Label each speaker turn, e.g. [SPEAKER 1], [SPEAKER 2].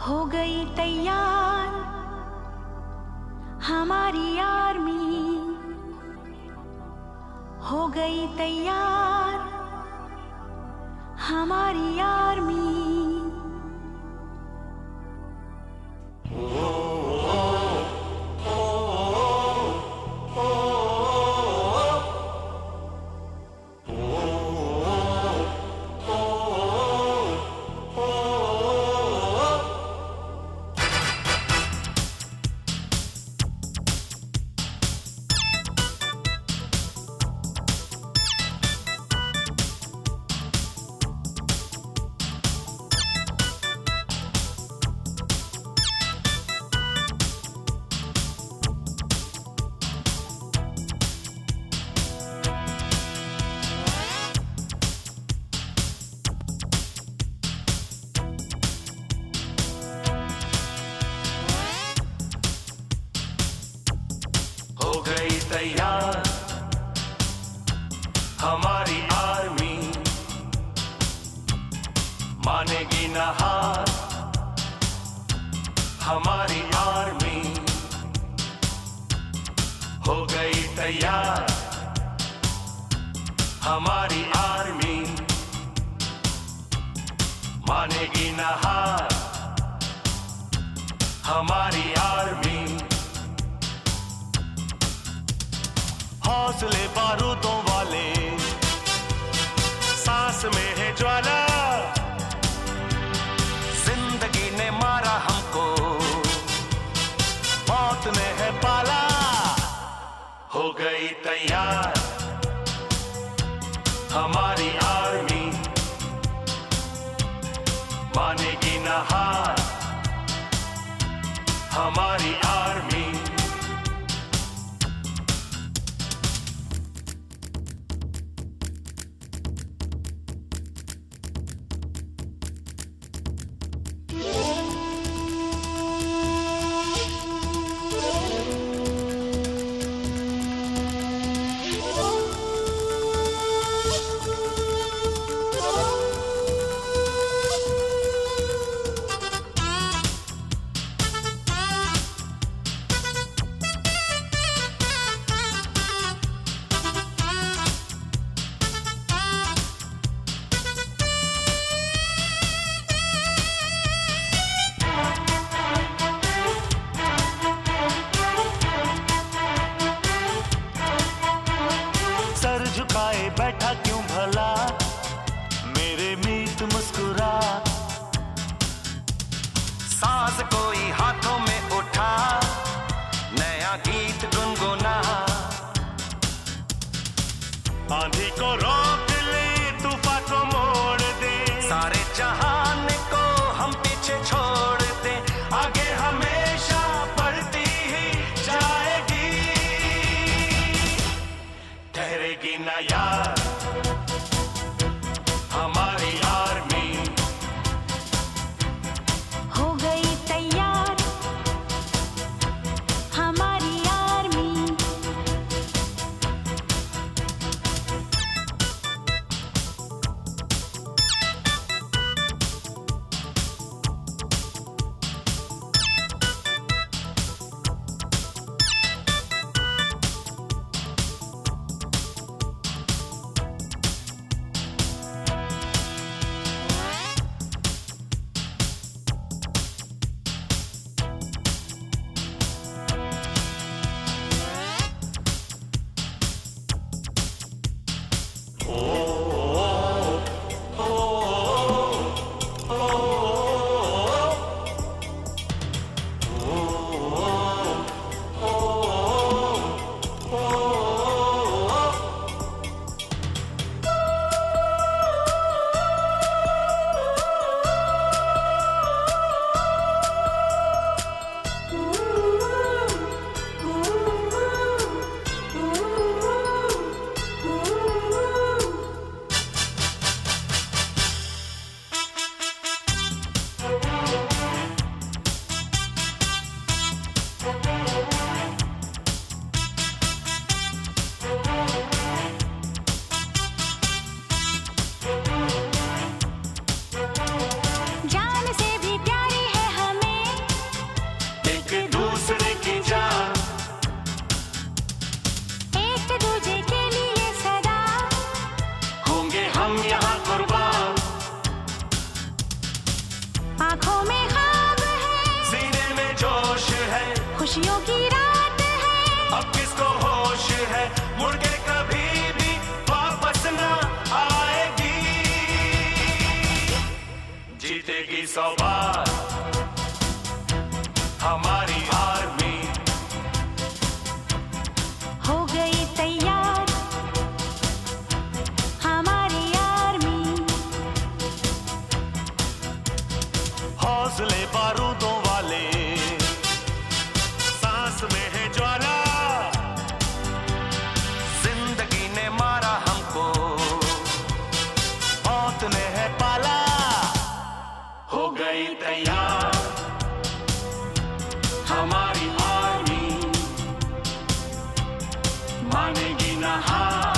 [SPEAKER 1] हो गई तैयार हमारी आर्मी, हो गई तैयार हमारी आर्मी।
[SPEAKER 2] हो गई तैयार हमारी आर्मी, मानेगी ना हार हमारी आर्मी। हो गई तैयार हमारी आर्मी, मानेगी ना हार हमारी आर्मी। हौसले बारूदों वाले, सांस में है ज्वाला, जिंदगी ने मारा हमको, मौत ने है पाला। हो गई तैयार हमारी आर्मी, मानेगी ना हार हमारी आर्मी। सर झुकाए बैठा क्यों भला मेरे मीत मुस्कुरा, सांस कोई हाथों में उठा, नया गीत गुनगुना। आंधी को रोक ले, तूफान को मोड़ दे, सारे जहान को हम पीछे छोड़ दे, आगे हमेशा बढ़ती ही जाएगी, ठहरेगी ना यार हमारी आर्मी।
[SPEAKER 1] हो गई तैयार हमारी आर्मी,
[SPEAKER 2] 100 बार हमारी आर्मी
[SPEAKER 1] हो गई तैयार हमारी आर्मी।
[SPEAKER 2] हौसले बारूदों वाले, सांस में है ज्वाला, जिंदगी ने मारा हमको, मौत ने है पाला। हो गई तैयार हमारी आर्मी, मानेगी ना हार।